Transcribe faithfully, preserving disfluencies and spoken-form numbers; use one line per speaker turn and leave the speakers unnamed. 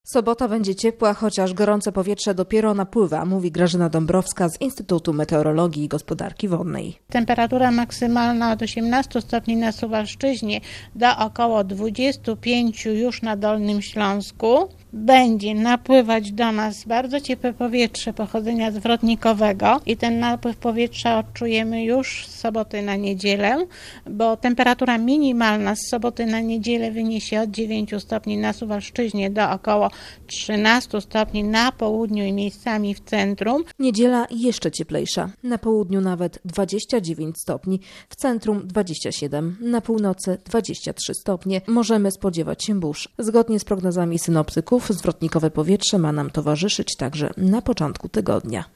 Sobota będzie ciepła, chociaż gorące powietrze dopiero napływa, mówi Grażyna Dąbrowska z Instytutu Meteorologii i Gospodarki Wodnej.
Temperatura maksymalna od osiemnastu stopni na Suwalszczyźnie do około dwudziestu pięciu już na Dolnym Śląsku. Będzie napływać do nas bardzo ciepłe powietrze pochodzenia zwrotnikowego i ten napływ powietrza odczujemy już z soboty na niedzielę, bo temperatura minimalna z soboty na niedzielę wyniesie od dziewięciu stopni na Suwalszczyźnie do około trzynastu stopni na południu i miejscami w centrum.
Niedziela jeszcze cieplejsza. Na południu nawet dwadzieścia dziewięć stopni, w centrum dwadzieścia siedem, na północy dwadzieścia trzy stopnie. Możemy spodziewać się burz. Zgodnie z prognozami synoptyków zwrotnikowe powietrze ma nam towarzyszyć także na początku tygodnia.